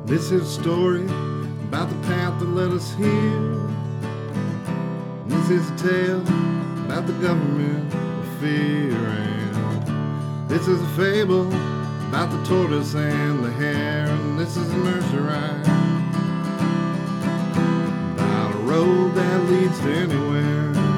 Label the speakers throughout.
Speaker 1: This is a story about the path that led us here. This is a tale about the government of fear. And this is a fable about the tortoise and the hare. And this is a nursery rhyme about a road that leads to anywhere.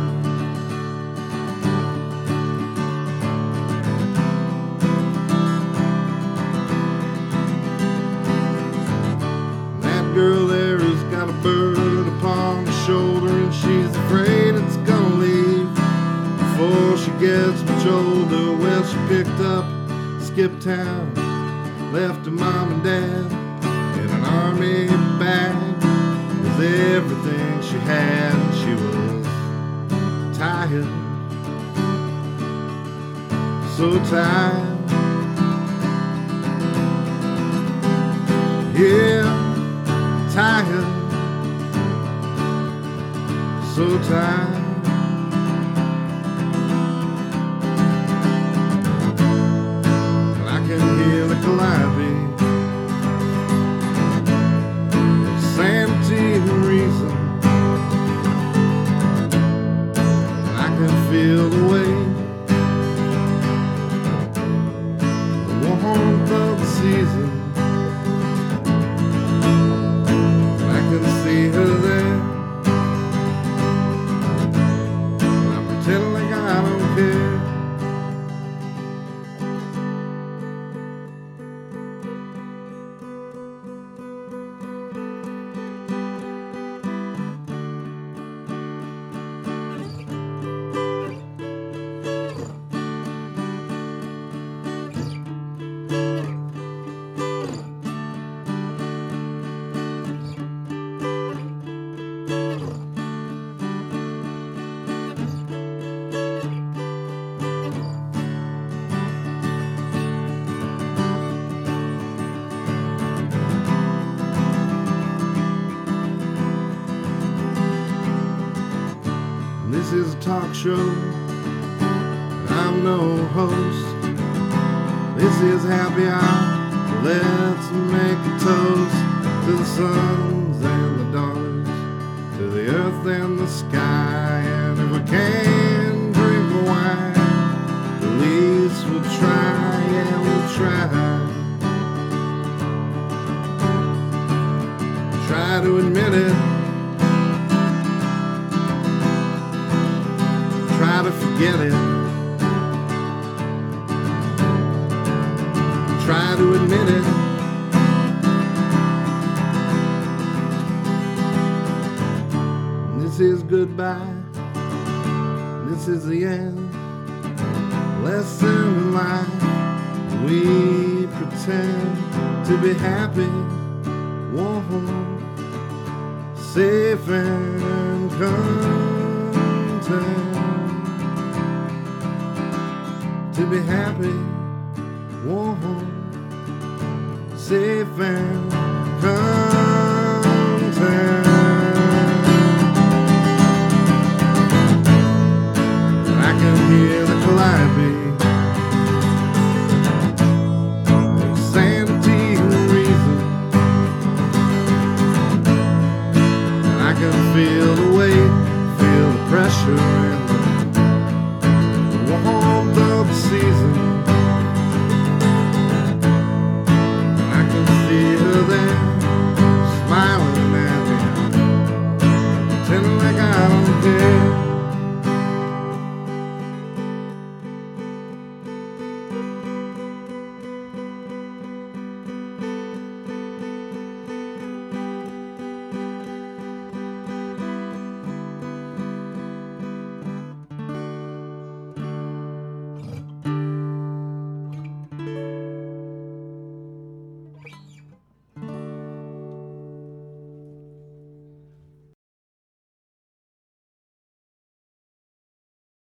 Speaker 1: Girl there has got a bird upon her shoulder, and she's afraid it's gonna leave before she gets much older. Well, she picked up, skipped town, left her mom and dad in an army bag with everything she had. She was tired, so tired. Yeah, tired, so tired. And I can hear the calliope of sanity and reason. And I can feel the weight, the warmth of the season. See her there, and I pretend like I don't care. This is a talk show, and I'm no host. This is happy hour, let's make a toast to the sons and the daughters, to the earth and the sky. And if we can drink the wine, at least we'll try, yeah, we'll try. Try to admit it, try to forget it, try to admit it. This is goodbye, this is the end. Lesson in life, we pretend to be happy, warm, safe and content. To be happy, warm, safe and